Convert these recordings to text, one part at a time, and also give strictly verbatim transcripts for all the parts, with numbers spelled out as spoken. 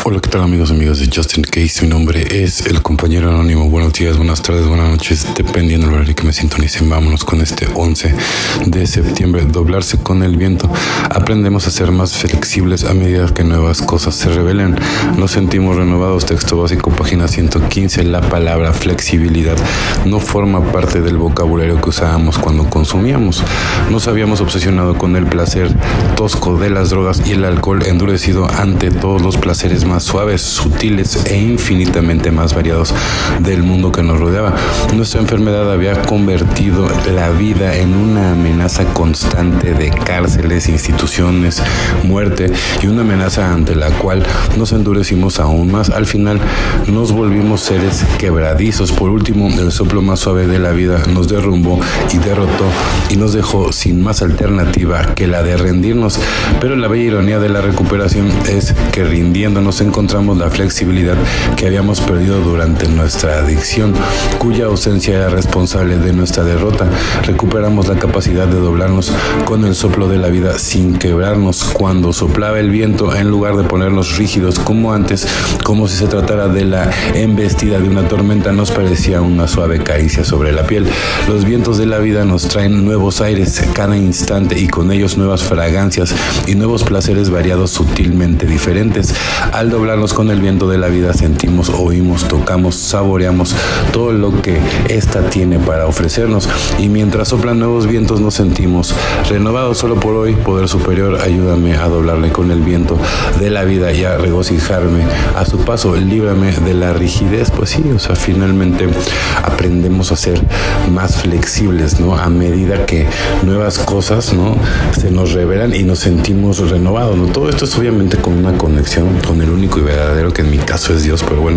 Hola, ¿qué tal amigos y amigas de Justin Case? Mi nombre es el compañero anónimo. Buenos días, buenas tardes, buenas noches, dependiendo del horario que me sintonicen. Vámonos con este once de septiembre. Doblarse con el viento. Aprendemos a ser más flexibles a medida que nuevas cosas se revelan. Nos sentimos renovados. Texto básico, página ciento quince. La palabra flexibilidad no forma parte del vocabulario que usábamos cuando consumíamos. Nos habíamos obsesionado con el placer tosco de las drogas y el alcohol endurecido ante todos los placeres más suaves, sutiles e infinitamente más variados del mundo que nos rodeaba. Nuestra enfermedad había convertido la vida en una amenaza constante de cárceles, instituciones, muerte y una amenaza ante la cual nos endurecimos aún más. Al final nos volvimos seres quebradizos. Por último, el soplo más suave de la vida nos derrumbó y derrotó y nos dejó sin más alternativa que la de rendirnos. Pero la bella ironía de la recuperación es que rindiéndonos encontramos la flexibilidad que habíamos perdido durante nuestra adicción, cuya ausencia era responsable de nuestra derrota. Recuperamos la capacidad de doblarnos con el soplo de la vida sin quebrarnos. Cuando soplaba el viento, en lugar de ponernos rígidos como antes, como si se tratara de la embestida de una tormenta, nos parecía una suave caricia sobre la piel. Los vientos de la vida nos traen nuevos aires cada instante y con ellos nuevas fragancias y nuevos placeres variados, sutilmente diferentes. Al doblarnos con el viento de la vida sentimos, oímos, tocamos, saboreamos todo lo que ésta tiene para ofrecernos, y mientras soplan nuevos vientos nos sentimos renovados. Solo por hoy, poder superior, ayúdame a doblarme con el viento de la vida y a regocijarme a su paso. Líbrame de la rigidez. Pues sí, o sea, finalmente aprendemos a ser más flexibles, ¿no? A medida que nuevas cosas, ¿no?, se nos revelan y nos sentimos renovados, ¿no? Todo esto es obviamente con una conexión con el único y verdadero, que en mi caso es Dios, pero bueno,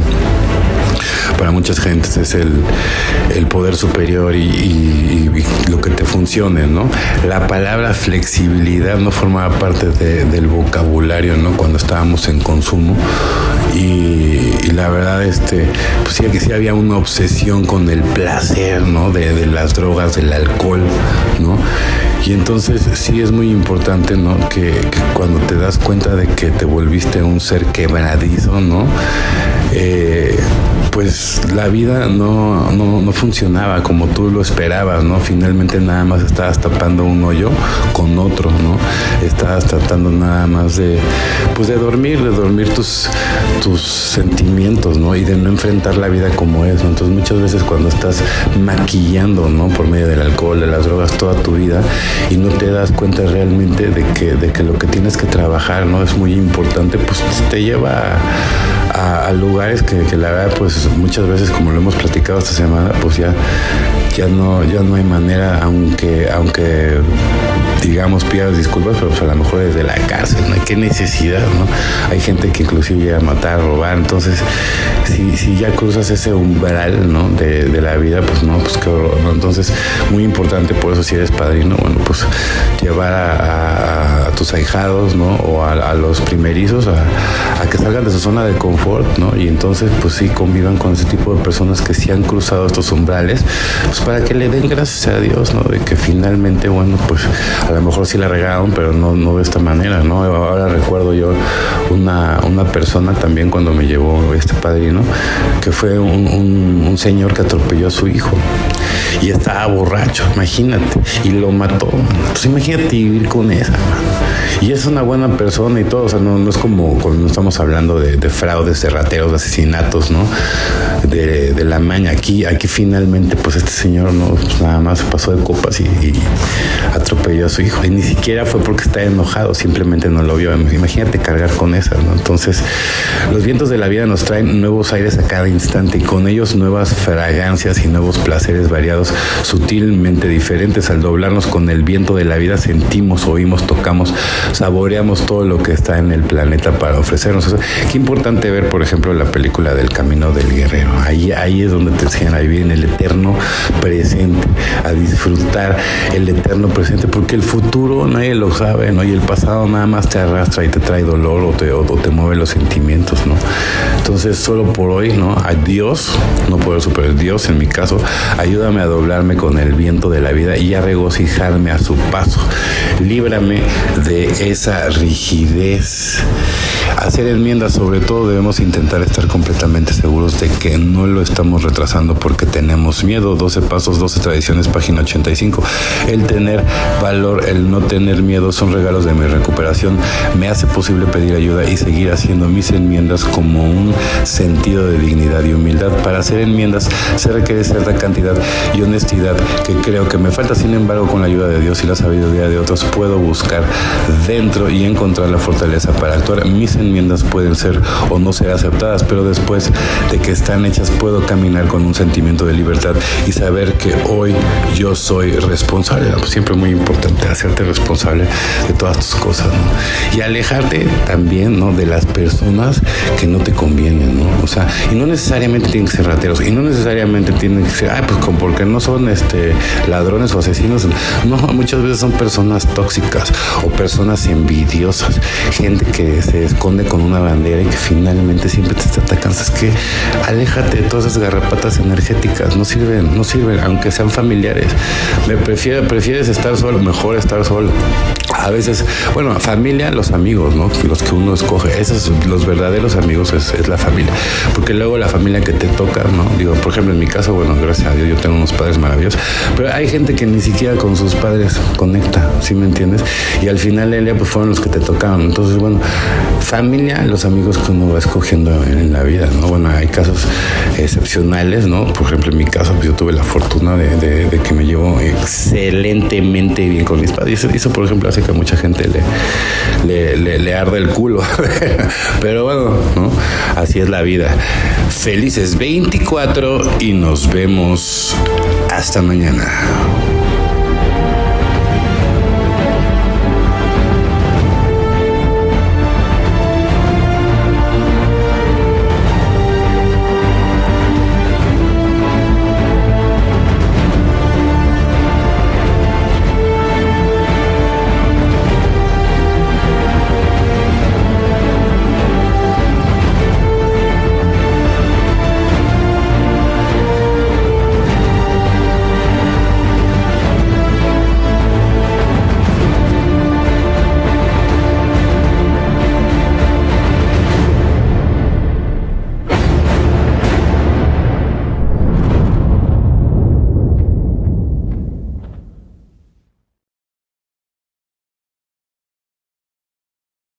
para muchas gentes es el, el poder superior y, y, y lo que te funcione, ¿no? La palabra flexibilidad no formaba parte de, del vocabulario, ¿no?, cuando estábamos en consumo, y, y la verdad, este, pues sí, sí había una obsesión con el placer, ¿no?, de, de las drogas, del alcohol, ¿no? Y entonces sí es muy importante, ¿no?, que, que cuando te das cuenta de que te volviste un ser quebradizo, ¿no?, eh, pues la vida no, no, no funcionaba como tú lo esperabas, ¿no? Finalmente nada más estabas tapando un hoyo con otro, ¿no? Estabas tratando nada más de, pues de dormir, de dormir tus, tus sentimientos, ¿no? Y de no enfrentar la vida como es, ¿no? Entonces muchas veces cuando estás maquillando, ¿no?, por medio del alcohol, de las drogas, toda tu vida, y no te das cuenta realmente de que, de que lo que tienes que trabajar, ¿no?, es muy importante, pues te lleva a, a, a lugares que, que la verdad, pues muchas veces, como lo hemos platicado esta semana, pues ya, ya no, ya no hay manera, aunque, aunque digamos pidas disculpas, pero pues a lo mejor desde la cárcel, ¿no? Qué necesidad, ¿no? Hay gente que inclusive llega a matar, a robar. Entonces, si, si ya cruzas ese umbral, ¿no?, de, de la vida, pues no, pues qué horror, ¿no? Entonces, muy importante, por eso si eres padrino, bueno, pues llevar a, a, a tus ahijados, ¿no?, o a, a los primerizos a, a que salgan de su zona de confort, ¿no? Y entonces, pues sí, convivan con ese tipo de personas que sí han cruzado estos umbrales, pues para que le den gracias a Dios, ¿no?, de que finalmente, bueno, pues a lo mejor sí la regaron, pero no, no de esta manera, ¿no? Ahora recuerdo yo una, una persona también cuando me llevó este padrino, que fue un, un, un señor que atropelló a su hijo y estaba borracho, imagínate, y lo mató. Entonces imagínate vivir con esa, y es una buena persona y todo, o sea, no, no es como cuando estamos hablando de, de fraudes, de rateros, de asesinatos, ¿no?, de, de la maña. Aquí, aquí finalmente, pues este señor no, pues nada más pasó de copas y, y atropelló a su hijo, y ni siquiera fue porque está enojado, simplemente no lo vio. Imagínate cargar con esa, ¿no? Entonces, los vientos de la vida nos traen nuevos aires a cada instante y con ellos nuevas fragancias y nuevos placeres variados, sutilmente diferentes. Al doblarnos con el viento de la vida sentimos, oímos, tocamos, saboreamos todo lo que está en el planeta para ofrecernos. O sea, qué importante ver, por ejemplo, la película del Camino del Guerrero. Ahí, ahí es donde te enseñan a vivir en el eterno presente, a disfrutar el eterno presente, porque el futuro nadie lo sabe, ¿no? Y el pasado nada más te arrastra y te trae dolor o te, o, o te mueve los sentimientos, ¿no? Entonces, solo por hoy, ¿no?, a Dios, no poder superar, Dios en mi caso, ayúdame a doblarme con el viento de la vida y a regocijarme a su paso. Líbrame de esa rigidez. Hacer enmiendas, sobre todo, debemos intentar estar completamente seguros de que no lo estamos retrasando porque tenemos miedo. doce pasos, doce tradiciones, página ochenta y cinco. El tener valor, el no tener miedo son regalos de mi recuperación. Me hace posible pedir ayuda y seguir haciendo mis enmiendas como un sentido de dignidad y humildad. Para hacer enmiendas se requiere cierta cantidad y honestidad que creo que me falta. Sin embargo, con la ayuda de Dios y la sabiduría de otros, puedo buscar dentro y encontrar la fortaleza para actuar. Mis enmiendas pueden ser o no ser aceptadas, pero después de que están hechas puedo caminar con un sentimiento de libertad y saber que hoy yo soy responsable. Siempre muy importante hacerte responsable de todas tus cosas, ¿no? Y alejarte también, ¿no?, de las personas que no te convienen, ¿no? O sea, y no necesariamente tienen que ser rateros, y no necesariamente tienen que ser, ay, pues como porque no son este ladrones o asesinos. No, muchas veces son personas tóxicas o personas envidiosas, gente que se esconde con una bandera y que finalmente siempre te está atacando. Es que aléjate de todas esas garrapatas energéticas, no sirven, no sirven, aunque sean familiares. Me prefiero, prefieres estar solo, mejor estar solo. A veces, bueno, familia, los amigos, ¿no? Los que uno escoge, esos, los verdaderos amigos es, es la familia, porque luego la familia que te toca, ¿no? Digo, por ejemplo, en mi caso, bueno, gracias a Dios yo tengo unos padres maravillosos, pero hay gente que ni siquiera con sus padres conecta, ¿sí me entiendes? Y al final, Elia, pues fueron los que te tocaron. Entonces, bueno, familia, los amigos que uno va escogiendo en, en la vida, ¿no? Bueno, hay casos excepcionales, ¿no? Por ejemplo, en mi caso, pues yo tuve la fortuna de, de, de que me llevo excelentemente bien con mis padres. Y eso, eso por ejemplo, hace que a mucha gente le, le, le, le arde el culo. Pero bueno, ¿no? Así es la vida. Felices veinticuatro y nos vemos hasta mañana.